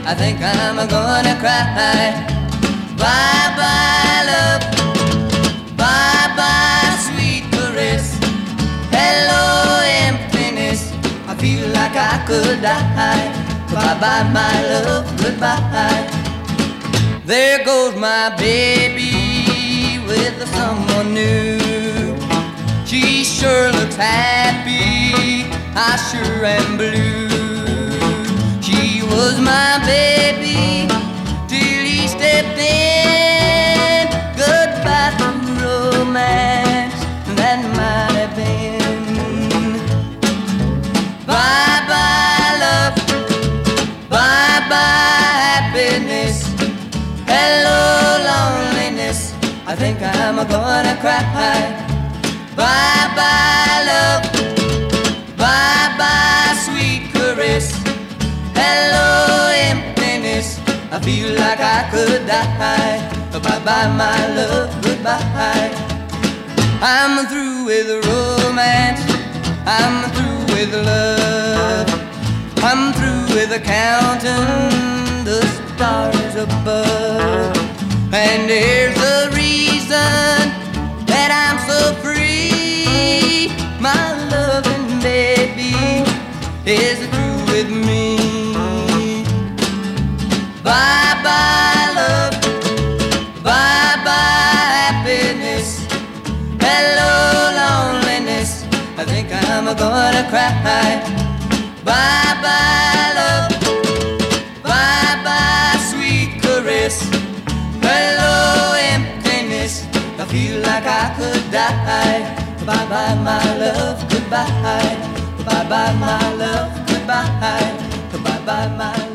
I think I'm gonna cry. Bye bye love, bye bye sweet caress. Hello emptiness, I feel like I could die. Bye bye my love, goodbye. There goes my baby with someone new. She sure looks happy, I sure am blue. She was my baby till he stepped in. Goodbye to romance, that might have been. Bye bye love, bye bye happiness. Hello loneliness, I think I'm gonna cry. Bye bye love, bye bye sweet caress. Hello emptiness, I feel like I could die. Bye bye my love, goodbye. I'm through with romance, I'm through with love. I'm through with counting the stars above. And here's the reason that I'm so free. My loving baby is through with me. Bye bye love, bye bye happiness. Hello loneliness, I think I'm gonna cry. Bye bye love, bye bye sweet caress. Hello emptiness, I feel like I could die. Bye bye my love, goodbye. Bye bye my love, goodbye. Bye bye my